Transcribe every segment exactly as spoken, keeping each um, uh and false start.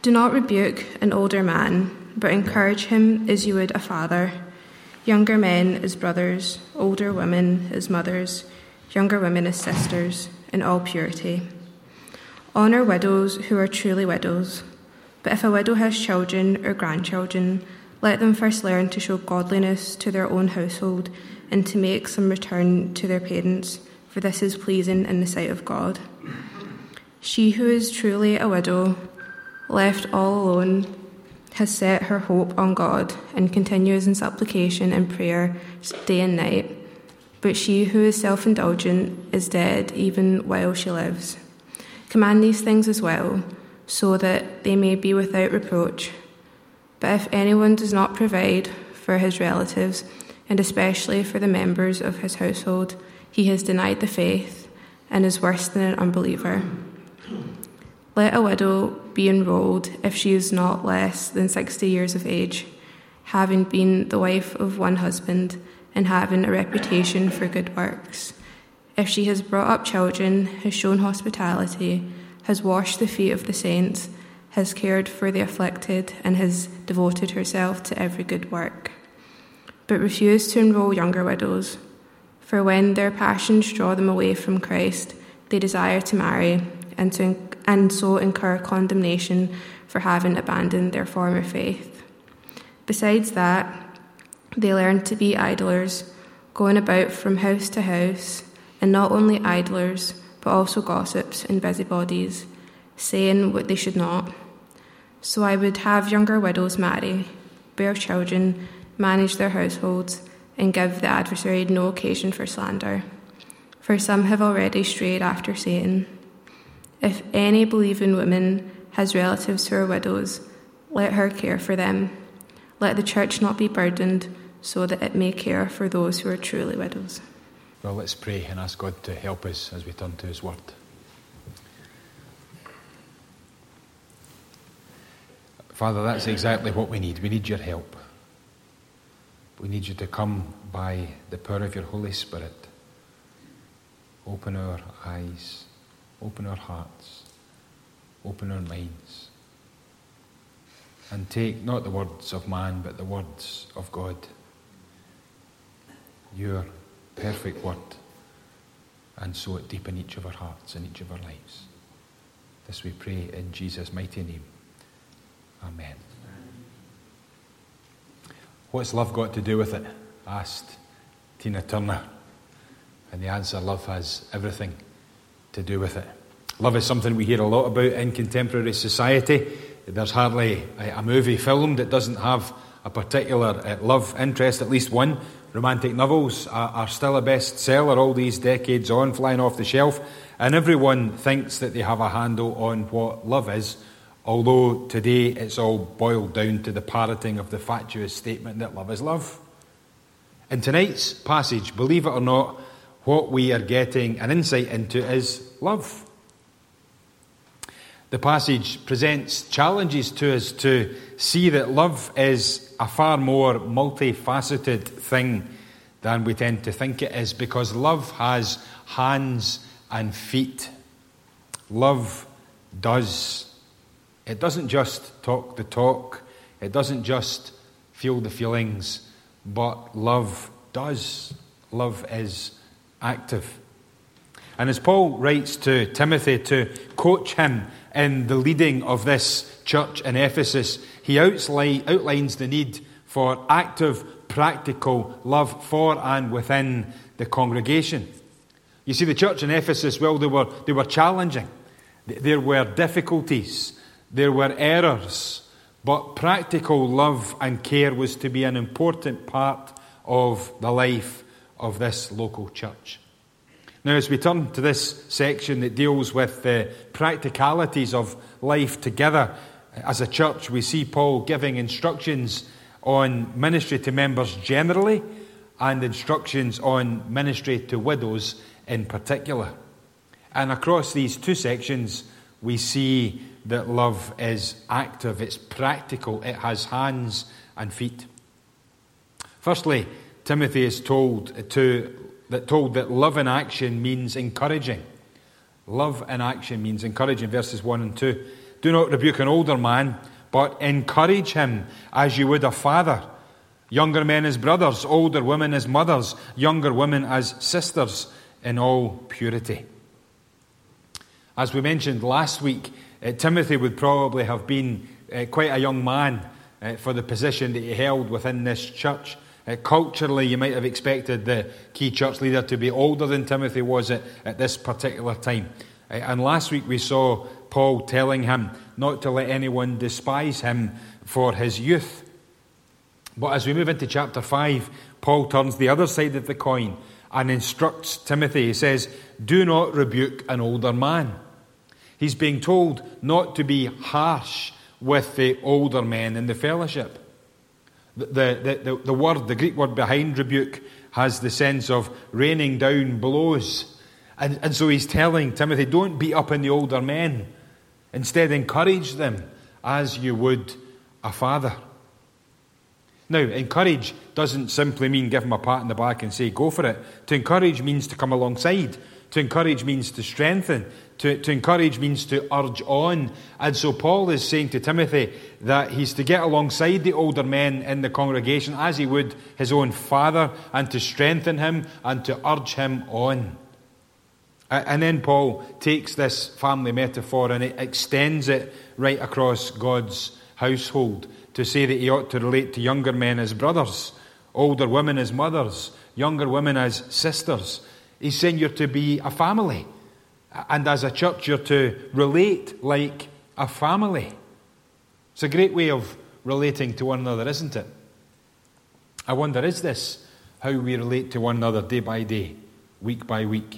Do not rebuke an older man, but encourage him as you would a father. Younger men as brothers, older women as mothers, younger women as sisters, in all purity. Honour widows who are truly widows. But if a widow has children or grandchildren, let them first learn to show godliness to their own household and to make some return to their parents, for this is pleasing in the sight of God. She who is truly a widow, left all alone, has set her hope on God and continues in supplication and prayer day and night. But she who is self-indulgent is dead even while she lives. Command these things as well, so that they may be without reproach. But if anyone does not provide for his relatives, and especially for the members of his household, he has denied the faith and is worse than an unbeliever. Let a widow be enrolled if she is not less than sixty years of age, having been the wife of one husband and having a reputation for good works. If she has brought up children, has shown hospitality, has washed the feet of the saints, has cared for the afflicted, and has devoted herself to every good work. But refuse to enroll younger widows, for when their passions draw them away from Christ, they desire to marry, and, to, and so incur condemnation for having abandoned their former faith. Besides that, they learn to be idlers, going about from house to house, and not only idlers, but also gossips and busybodies, saying what they should not. So I would have younger widows marry, bear children, manage their households, and give the adversary no occasion for slander. For some have already strayed after Satan. If any believing woman has relatives who are widows, let her care for them. Let the church not be burdened, so that it may care for those who are truly widows. Well, let's pray and ask God to help us as we turn to his word. Father, that's exactly what we need. We need your help. We need you to come by the power of your Holy Spirit. Open our eyes, open our hearts, open our minds, and take not the words of man, but the words of God, your perfect word, and sow it deep in each of our hearts and each of our lives. This we pray in Jesus' mighty name. Amen. What's love got to do with it? Asked Tina Turner. And the answer, love has everything to do with it. Love is something we hear a lot about in contemporary society. There's hardly a movie filmed that doesn't have a particular love interest, at least one. Romantic novels are, are still a bestseller all these decades on, flying off the shelf. And everyone thinks that they have a handle on what love is, although today it's all boiled down to the parroting of the fatuous statement that love is love. In tonight's passage, believe it or not, what we are getting an insight into is love. The passage presents challenges to us to see that love is a far more multifaceted thing than we tend to think it is, because love has hands and feet. Love does. It doesn't just talk the talk. It doesn't just feel the feelings, but love does. Love is active. And as Paul writes to Timothy to coach him in the leading of this church in Ephesus, he outlines the need for active, practical love for and within the congregation. You see, the church in Ephesus, well, they were, they were challenging. There were difficulties. There were errors. But practical love and care was to be an important part of the life of this local church. Now, as we turn to this section that deals with the practicalities of life together as a church, we see Paul giving instructions on ministry to members generally and instructions on ministry to widows in particular. And across these two sections, we see that love is active, it's practical, it has hands and feet. Firstly, Timothy is told to that told that love in action means encouraging. Love in action means encouraging, verses one and two. Do not rebuke an older man, but encourage him as you would a father. Younger men as brothers, older women as mothers, younger women as sisters, in all purity. As we mentioned last week, uh, Timothy would probably have been uh, quite a young man uh, for the position that he held within this church. Uh, culturally, you might have expected the key church leader to be older than Timothy was at, at this particular time. Uh, and last week we saw Paul telling him not to let anyone despise him for his youth. But as we move into chapter five, Paul turns the other side of the coin and instructs Timothy. He says, do not rebuke an older man. He's being told not to be harsh with the older men in the fellowship. The, the, the, the word, the Greek word behind rebuke, has the sense of raining down blows. And, and so he's telling Timothy, don't beat up on the older men. Instead, encourage them as you would a father. Now, encourage doesn't simply mean give them a pat on the back and say, go for it. To encourage means to come alongside. To encourage means to strengthen. To, to encourage means to urge on. And so Paul is saying to Timothy that he's to get alongside the older men in the congregation as he would his own father, and to strengthen him and to urge him on. And then Paul takes this family metaphor and it extends it right across God's household to say that he ought to relate to younger men as brothers, older women as mothers, younger women as sisters. He's saying you're to be a family. And as a church, you're to relate like a family. It's a great way of relating to one another, isn't it? I wonder, is this how we relate to one another day by day, week by week?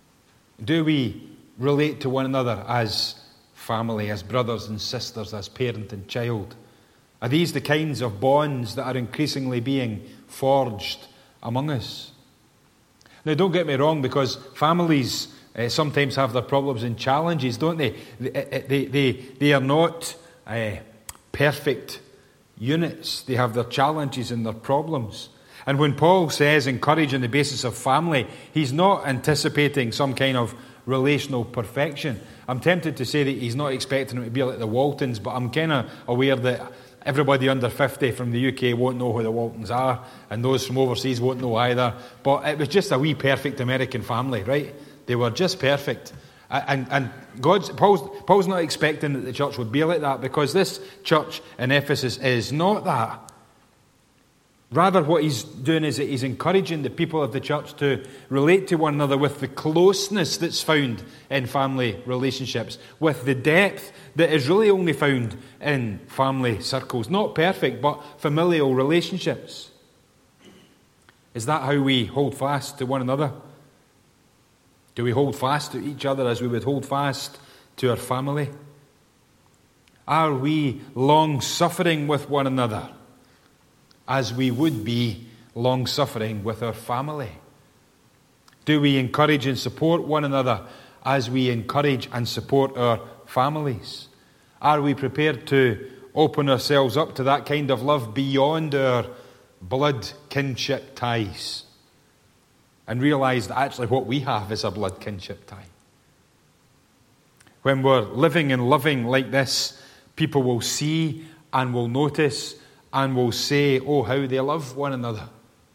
Do we relate to one another as family, as brothers and sisters, as parent and child? Are these the kinds of bonds that are increasingly being forged among us? Now, don't get me wrong, because families uh, sometimes have their problems and challenges, don't they? They, they, they, they are not uh, perfect units. They have their challenges and their problems. And when Paul says encourage on the basis of family, he's not anticipating some kind of relational perfection. I'm tempted to say that he's not expecting them to be like the Waltons, but I'm kind of aware that everybody under fifty from the U K won't know who the Waltons are, and those from overseas won't know either. But it was just a wee perfect American family, right? They were just perfect. And, and God's, Paul's, Paul's not expecting that the church would be like that, because this church in Ephesus is not that. Rather, what he's doing is that he's encouraging the people of the church to relate to one another with the closeness that's found in family relationships, with the depth that is really only found in family circles. Not perfect, but familial relationships. Is that how we hold fast to one another? Do we hold fast to each other as we would hold fast to our family? Are we long-suffering with one another as we would be long-suffering with our family? Do we encourage and support one another as we encourage and support our families? Are we prepared to open ourselves up to that kind of love beyond our blood kinship ties, and realise that actually what we have is a blood kinship tie? When we're living and loving like this, people will see and will notice and will say, oh, how they love one another.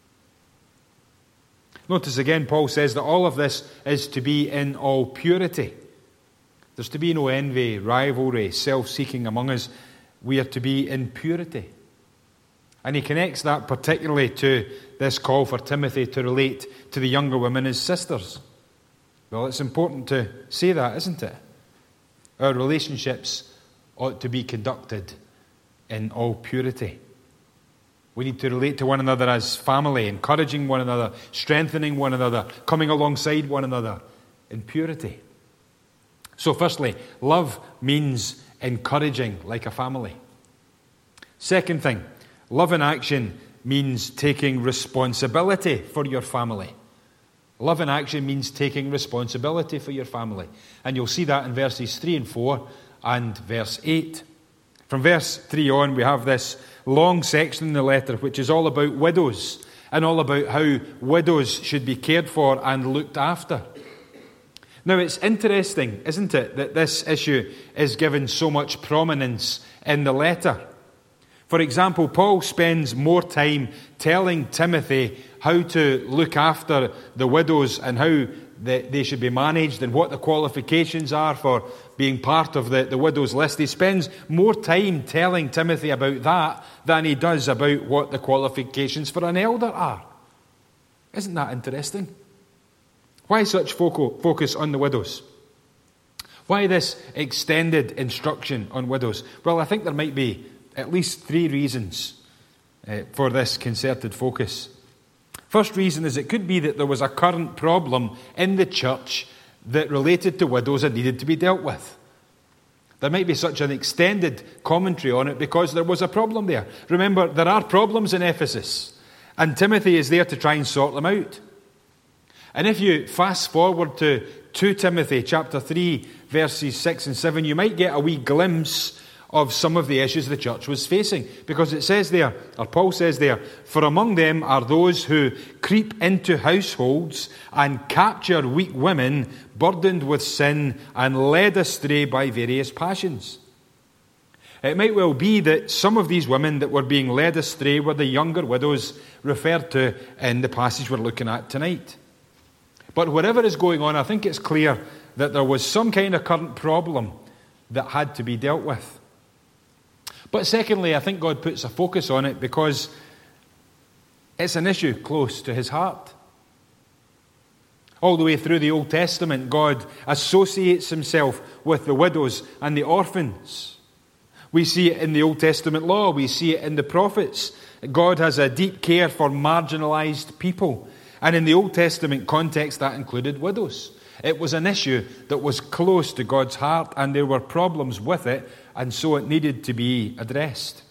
Notice again, Paul says that all of this is to be in all purity. There's to be no envy, rivalry, self-seeking among us. We are to be in purity. And he connects that particularly to this call for Timothy to relate to the younger women as sisters. Well, it's important to say that, isn't it? Our relationships ought to be conducted in all purity. We need to relate to one another as family, encouraging one another, strengthening one another, coming alongside one another in purity. So firstly, love means encouraging like a family. Second thing, love in action means taking responsibility for your family. Love in action means taking responsibility for your family. And you'll see that in verses three and four and verse eight. From verse three on, we have this long section in the letter which is all about widows and all about how widows should be cared for and looked after. Now, it's interesting, isn't it, that this issue is given so much prominence in the letter. For example, Paul spends more time telling Timothy how to look after the widows and how they should be managed and what the qualifications are for being part of the, the widows list. He spends more time telling Timothy about that than he does about what the qualifications for an elder are. Isn't that interesting? Why such focus on the widows? Why this extended instruction on widows? Well, I think there might be at least three reasons uh, for this concerted focus. First reason is it could be that there was a current problem in the church that related to widows and needed to be dealt with. There might be such an extended commentary on it because there was a problem there. Remember, there are problems in Ephesus, and Timothy is there to try and sort them out. And if you fast forward to Second Timothy chapter three, verses six and seven, you might get a wee glimpse of some of the issues the church was facing. Because it says there, or Paul says there, for among them are those who creep into households and capture weak women burdened with sin and led astray by various passions. It might well be that some of these women that were being led astray were the younger widows referred to in the passage we're looking at tonight. But whatever is going on, I think it's clear that there was some kind of current problem that had to be dealt with. But secondly, I think God puts a focus on it because it's an issue close to his heart. All the way through the Old Testament, God associates himself with the widows and the orphans. We see it in the Old Testament law. We see it in the prophets. God has a deep care for marginalized people. And in the Old Testament context, that included widows. It was an issue that was close to God's heart, and there were problems with it, and so it needed to be addressed.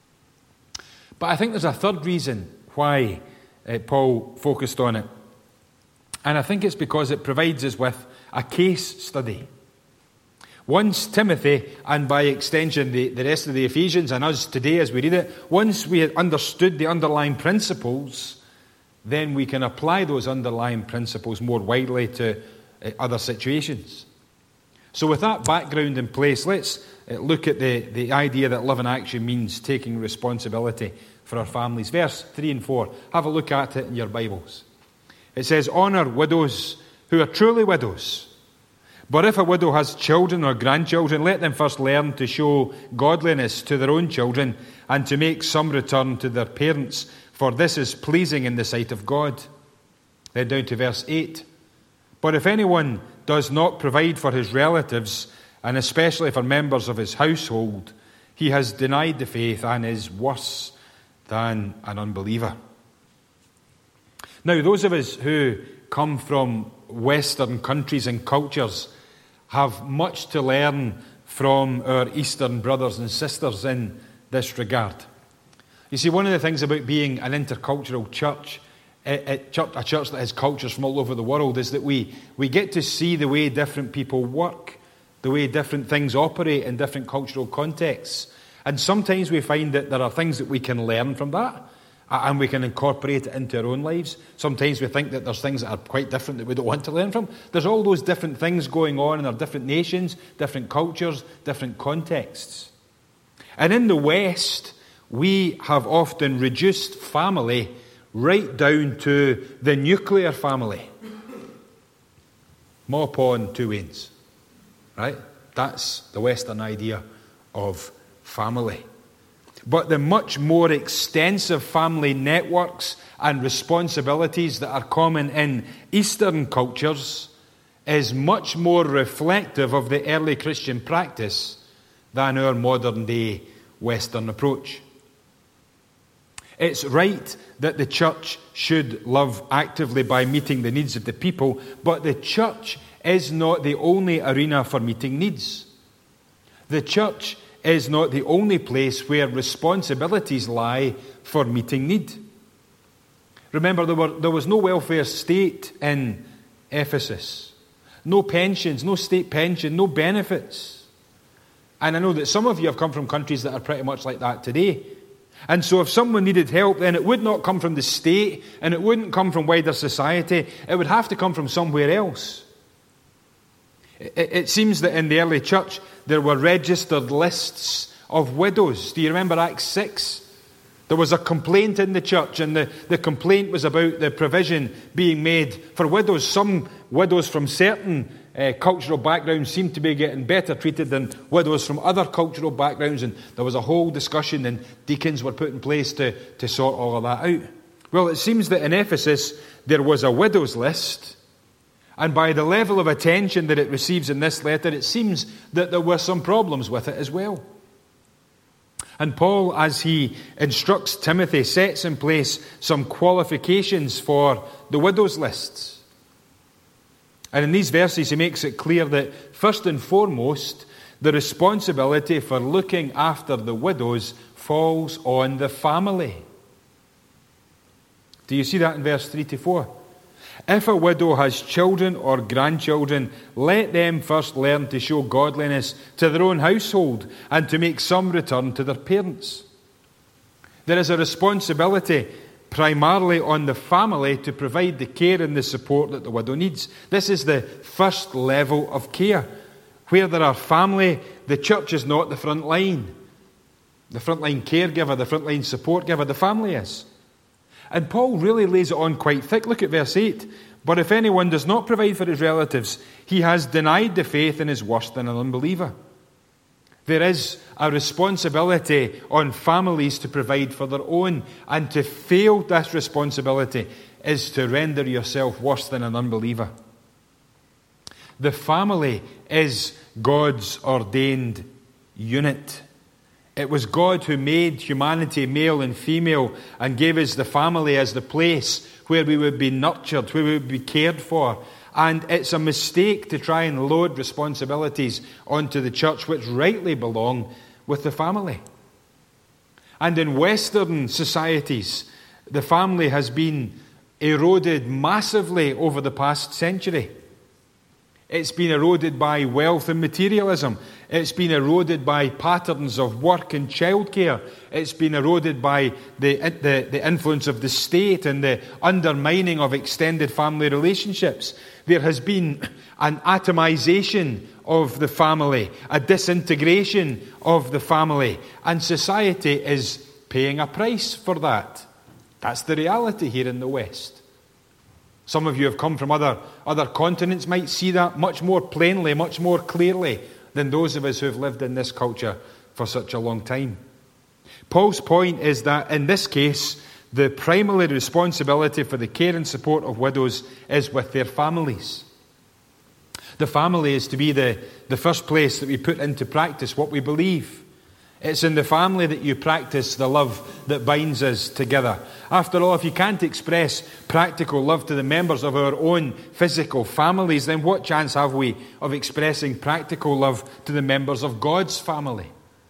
But I think there's a third reason why uh, Paul focused on it. And I think it's because it provides us with a case study. Once Timothy, and by extension the, the rest of the Ephesians and us today as we read it, once we had understood the underlying principles, then we can apply those underlying principles more widely to uh, other situations. So with that background in place, let's uh, look at the, the idea that love in action means taking responsibility for our families. Verse three and four, have a look at it in your Bibles. It says, honour widows who are truly widows. But if a widow has children or grandchildren, let them first learn to show godliness to their own children and to make some return to their parents, for this is pleasing in the sight of God. Then down to verse eight. But if anyone does not provide for his relatives, and especially for members of his household, he has denied the faith and is worse than an unbeliever. Now, those of us who come from Western countries and cultures have much to learn from our Eastern brothers and sisters in this regard. You see, one of the things about being an intercultural church, a church that has cultures from all over the world, is that we, we get to see the way different people work, the way different things operate in different cultural contexts. And sometimes we find that there are things that we can learn from that, and we can incorporate it into our own lives. Sometimes we think that there's things that are quite different that we don't want to learn from. There's all those different things going on in our different nations, different cultures, different contexts. And in the West, we have often reduced family right down to the nuclear family. Ma, pa, and two wains. Right? That's the Western idea of family. But the much more extensive family networks and responsibilities that are common in Eastern cultures is much more reflective of the early Christian practice than our modern-day Western approach. It's right that the church should love actively by meeting the needs of the people, but the church is not the only arena for meeting needs. The church is not the only place where responsibilities lie for meeting need. Remember, there, were, there was no welfare state in Ephesus. No pensions, no state pension, no benefits. And I know that some of you have come from countries that are pretty much like that today. And so if someone needed help, then it would not come from the state, and it wouldn't come from wider society. It would have to come from somewhere else. It, it seems that in the early church there were registered lists of widows. Do you remember Acts six? There was a complaint in the church, and the, the complaint was about the provision being made for widows. Some widows from certain uh, cultural backgrounds seemed to be getting better treated than widows from other cultural backgrounds, and there was a whole discussion, and deacons were put in place to, to sort all of that out. Well, it seems that in Ephesus there was a widows list, and by the level of attention that it receives in this letter, it seems that there were some problems with it as well. And Paul, as he instructs Timothy, sets in place some qualifications for the widows lists. And in these verses he makes it clear that first and foremost, the responsibility for looking after the widows falls on the family. Do you see that in verse three to four? If a widow has children or grandchildren, let them first learn to show godliness to their own household and to make some return to their parents. There is a responsibility primarily on the family to provide the care and the support that the widow needs. This is the first level of care. Where there are family, the church is not the front line. The front line caregiver, the front line support giver, the family is. And Paul really lays it on quite thick. Look at verse eight. But if anyone does not provide for his relatives, he has denied the faith and is worse than an unbeliever. There is a responsibility on families to provide for their own, and to fail this responsibility is to render yourself worse than an unbeliever. The family is God's ordained unit. It was God who made humanity male and female and gave us the family as the place where we would be nurtured, where we would be cared for. And it's a mistake to try and load responsibilities onto the church which rightly belong with the family. And in Western societies, the family has been eroded massively over the past century. It's been eroded by wealth and materialism. It's been eroded by patterns of work and childcare. It's been eroded by the, the, the influence of the state and the undermining of extended family relationships. There has been an atomization of the family, a disintegration of the family, and society is paying a price for that. That's the reality here in the West. Some of you have come from other, other continents, might see that much more plainly, much more clearly than those of us who have lived in this culture for such a long time. Paul's point is that in this case, the primary responsibility for the care and support of widows is with their families. The family is to be the, the first place that we put into practice what we believe. It's in the family that you practice the love that binds us together. After all, if you can't express practical love to the members of our own physical families, then what chance have we of expressing practical love to the members of God's family?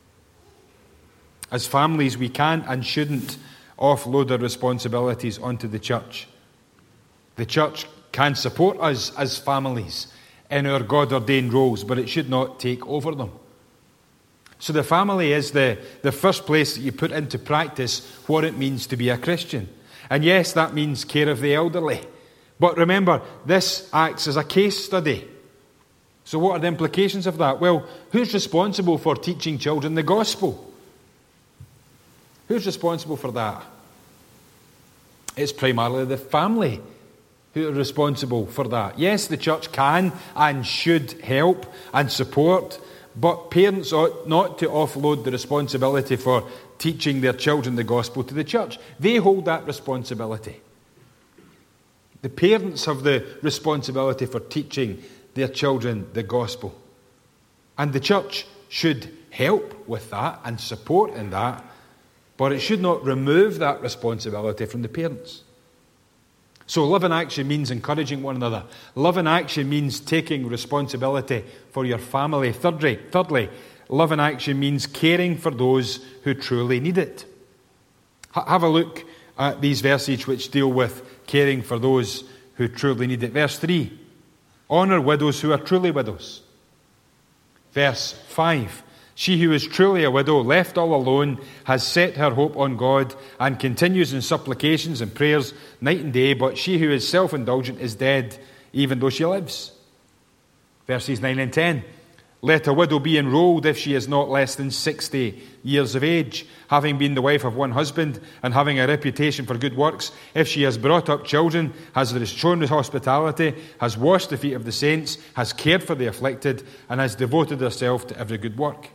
As families, we can't and shouldn't offload our responsibilities onto the church. The church can support us as families in our God-ordained roles, but it should not take over them. So the family is the, the first place that you put into practice what it means to be a Christian. And yes, that means care of the elderly. But remember, this acts as a case study. So what are the implications of that? Well, who's responsible for teaching children the gospel? Who's responsible for that? It's primarily the family who are responsible for that. Yes, the church can and should help and support, but parents ought not to offload the responsibility for teaching their children the gospel to the church. They hold that responsibility. The parents have the responsibility for teaching their children the gospel. And the church should help with that and support in that, but it should not remove that responsibility from the parents. So love in action means encouraging one another. Love in action means taking responsibility for your family. Thirdly, thirdly, love in action means caring for those who truly need it. H- have a look at these verses which deal with caring for those who truly need it. Verse three, honour widows who are truly widows. Verse five, she who is truly a widow, left all alone, has set her hope on God and continues in supplications and prayers night and day, but she who is self-indulgent is dead, even though she lives. Verses nine and ten. Let a widow be enrolled if she is not less than sixty years of age, having been the wife of one husband, and having a reputation for good works, if she has brought up children, has shown hospitality, has washed the feet of the saints, has cared for the afflicted, and has devoted herself to every good work.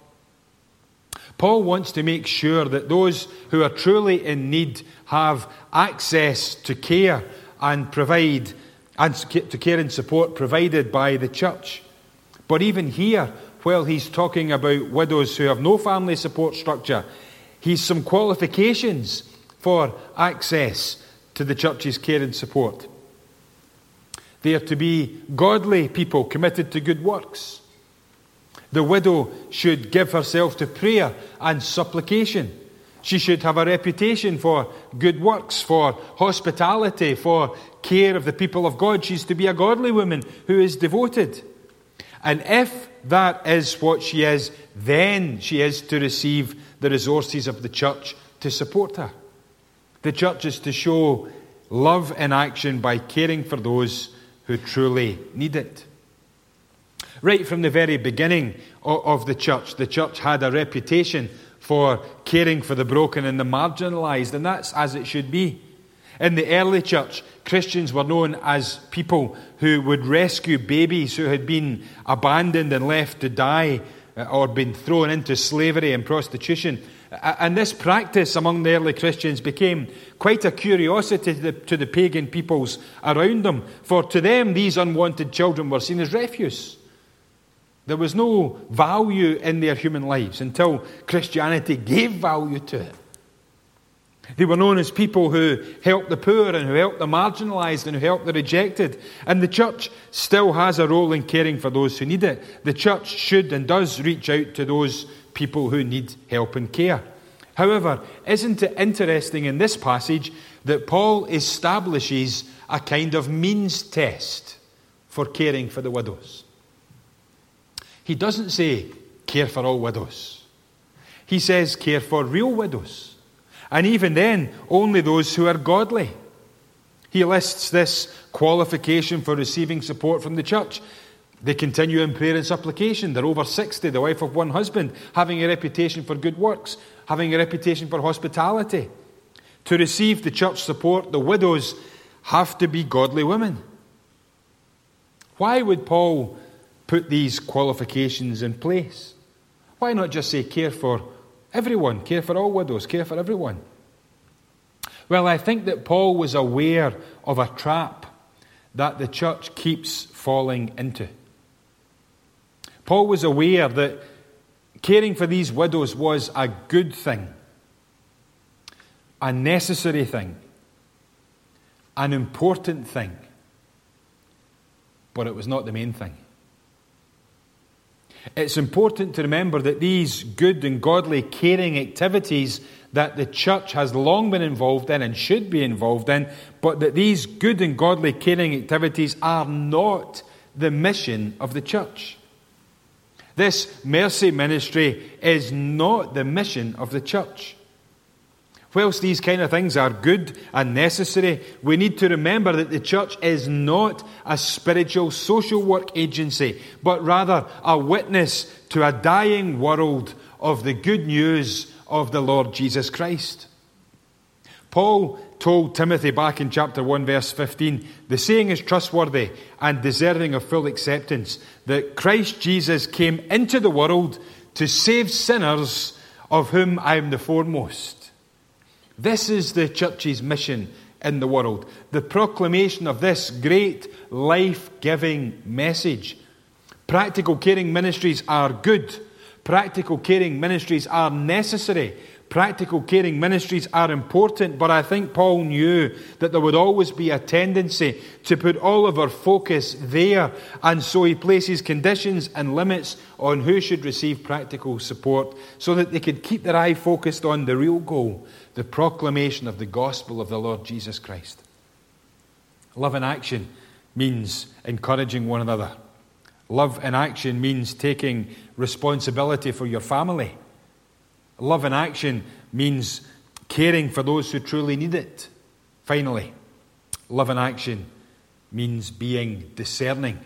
Paul wants to make sure that those who are truly in need have access to care and provide and to care and support provided by the church. But even here, while he's talking about widows who have no family support structure, he's some qualifications for access to the church's care and support. They are to be godly people committed to good works. The widow should give herself to prayer and supplication. She should have a reputation for good works, for hospitality, for care of the people of God. She's to be a godly woman who is devoted. And if that is what she is, then she is to receive the resources of the church to support her. The church is to show love in action by caring for those who truly need it. Right from the very beginning of the church, the church had a reputation for caring for the broken and the marginalized, and that's as it should be. In the early church, Christians were known as people who would rescue babies who had been abandoned and left to die or been thrown into slavery and prostitution. And this practice among the early Christians became quite a curiosity to the, to the pagan peoples around them. For to them, these unwanted children were seen as refuse. There was no value in their human lives until Christianity gave value to it. They were known as people who helped the poor and who helped the marginalized and who helped the rejected. And the church still has a role in caring for those who need it. The church should and does reach out to those people who need help and care. However, isn't it interesting in this passage that Paul establishes a kind of means test for caring for the widows? He doesn't say care for all widows. He says care for real widows. And even then, only those who are godly. He lists this qualification for receiving support from the church. They continue in prayer and supplication. They're over sixty, the wife of one husband, having a reputation for good works, having a reputation for hospitality. To receive the church support, the widows have to be godly women. Why would Paul put these qualifications in place? Why not just say care for everyone, care for all widows, care for everyone? Well, I think that Paul was aware of a trap that the church keeps falling into. Paul was aware that caring for these widows was a good thing, a necessary thing, an important thing, but it was not the main thing. It's important to remember that these good and godly caring activities that the church has long been involved in and should be involved in, but that these good and godly caring activities are not the mission of the church. This mercy ministry is not the mission of the church. Whilst these kind of things are good and necessary, we need to remember that the church is not a spiritual social work agency, but rather a witness to a dying world of the good news of the Lord Jesus Christ. Paul told Timothy back in chapter one, verse fifteen, the saying is trustworthy and deserving of full acceptance, that Christ Jesus came into the world to save sinners, of whom I am the foremost. This is the church's mission in the world, the proclamation of this great life-giving message. Practical caring ministries are good. Practical caring ministries are necessary. Practical caring ministries are important, but I think Paul knew that there would always be a tendency to put all of our focus there, and so he places conditions and limits on who should receive practical support so that they could keep their eye focused on the real goal, the proclamation of the gospel of the Lord Jesus Christ. Love in action means encouraging one another. Love in action means taking responsibility for your family. Love in action means caring for those who truly need it. Finally, love in action means being discerning.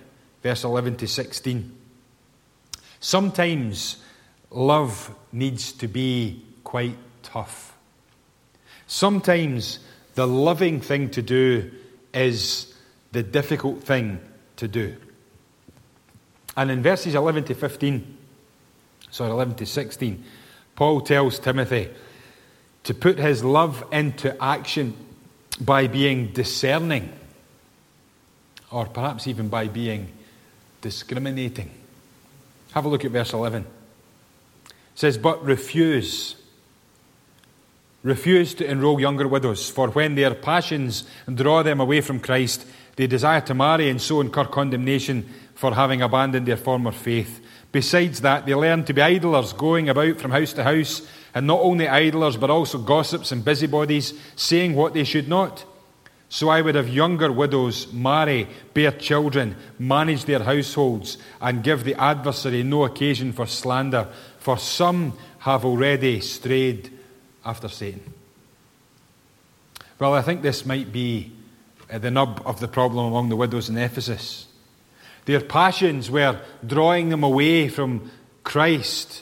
verse eleven to sixteen. Sometimes love needs to be quite tough. Sometimes the loving thing to do is the difficult thing to do. And in verses eleven to fifteen, sorry, eleven to sixteen, Paul tells Timothy to put his love into action by being discerning, or perhaps even by being discriminating. Have a look at verse eleven. It says, "But refuse. Refuse to enroll younger widows, for when their passions draw them away from Christ, they desire to marry and so incur condemnation for having abandoned their former faith. Besides that, they learn to be idlers, going about from house to house, and not only idlers, but also gossips and busybodies, saying what they should not. So I would have younger widows marry, bear children, manage their households, and give the adversary no occasion for slander, for some have already strayed after Satan." Well, I think this might be the nub of the problem among the widows in Ephesus. Their passions were drawing them away from Christ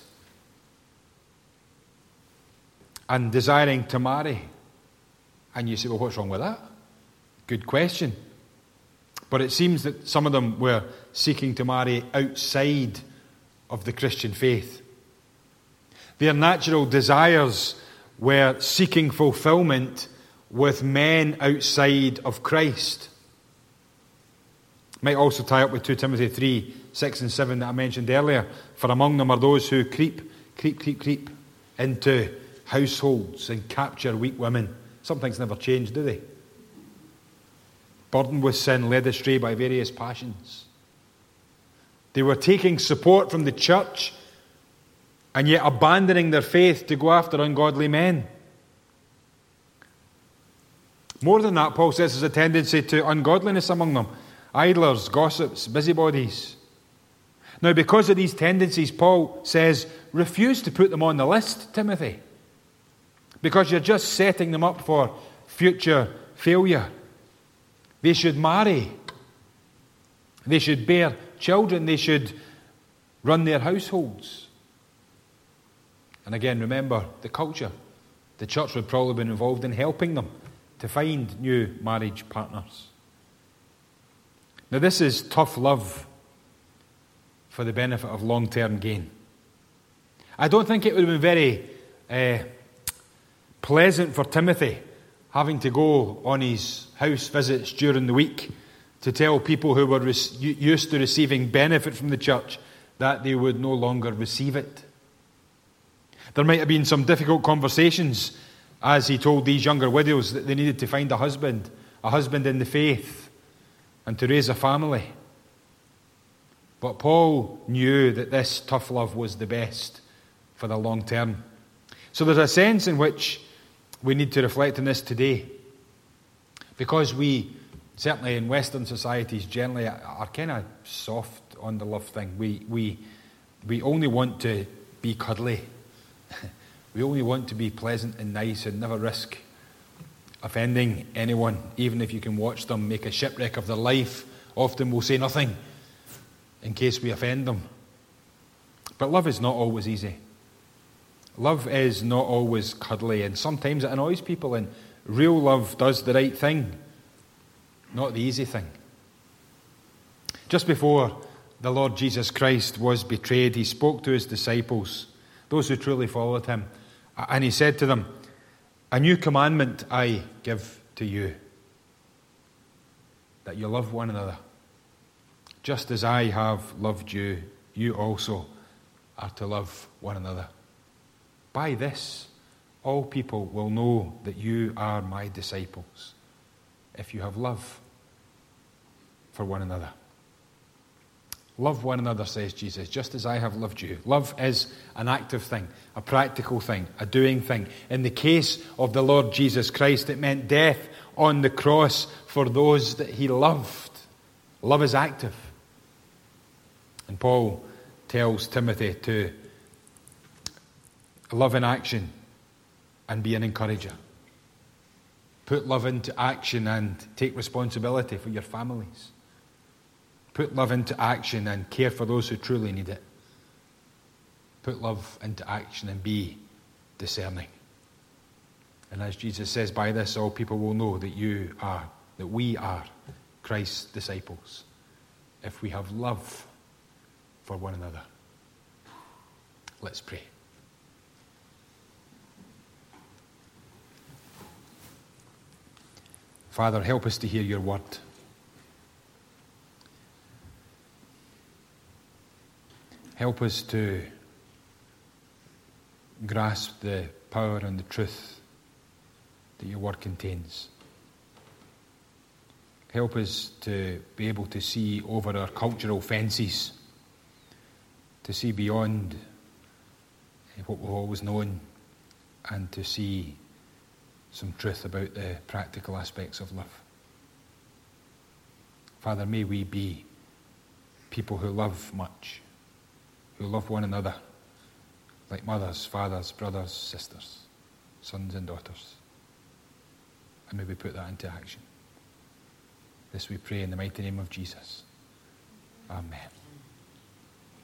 and desiring to marry. And you say, well, what's wrong with that? Good question. But it seems that some of them were seeking to marry outside of the Christian faith. Their natural desires were seeking fulfillment with men outside of Christ. Might also tie up with Second Timothy three, six and seven that I mentioned earlier. For among them are those who creep, creep, creep, creep into households and capture weak women. Some things never change, do they? Burdened with sin, led astray by various passions. They were taking support from the church and yet abandoning their faith to go after ungodly men. More than that, Paul says there's a tendency to ungodliness among them. Idlers, gossips, busybodies. Now, because of these tendencies, Paul says, refuse to put them on the list, Timothy, because you're just setting them up for future failure. They should marry. They should bear children. They should run their households. And again, remember the culture. The church would probably have been involved in helping them to find new marriage partners. Now, this is tough love for the benefit of long-term gain. I don't think it would have been very uh, pleasant for Timothy having to go on his house visits during the week to tell people who were re- used to receiving benefit from the church that they would no longer receive it. There might have been some difficult conversations as he told these younger widows that they needed to find a husband, a husband in the faith, and to raise a family. But Paul knew that this tough love was the best for the long term. So there's a sense in which we need to reflect on this today, because we, certainly in Western societies generally, are kind of soft on the love thing. We, we, we only want to be cuddly. We only want to be pleasant and nice and never risk offending anyone, even if you can watch them make a shipwreck of their life. Often we'll say nothing in case we offend them. But love is not always easy. Love is not always cuddly, and sometimes it annoys people, and real love does the right thing, not the easy thing. Just before the Lord Jesus Christ was betrayed, he spoke to his disciples, those who truly followed him, and he said to them, "A new commandment I give to you, that you love one another. Just as I have loved you, you also are to love one another. By this, all people will know that you are my disciples, if you have love for one another." Love one another, says Jesus, just as I have loved you. Love is an active thing, a practical thing, a doing thing. In the case of the Lord Jesus Christ, it meant death on the cross for those that he loved. Love is active. And Paul tells Timothy to love in action and be an encourager. Put love into action and take responsibility for your families. put love into action and care for those who truly need it. Put love into action and be discerning. And as Jesus says, by this all people will know that you are, that we are Christ's disciples, if we have love for one another. Let's pray. Father, help us to hear your word. Help us to grasp the power and the truth that your word contains. Help us to be able to see over our cultural fences, to see beyond what we've always known, and to see some truth about the practical aspects of love. Father, may we be people who love much, who love one another, like mothers, fathers, brothers, sisters, sons and daughters. And may we put that into action. This we pray in the mighty name of Jesus. Amen.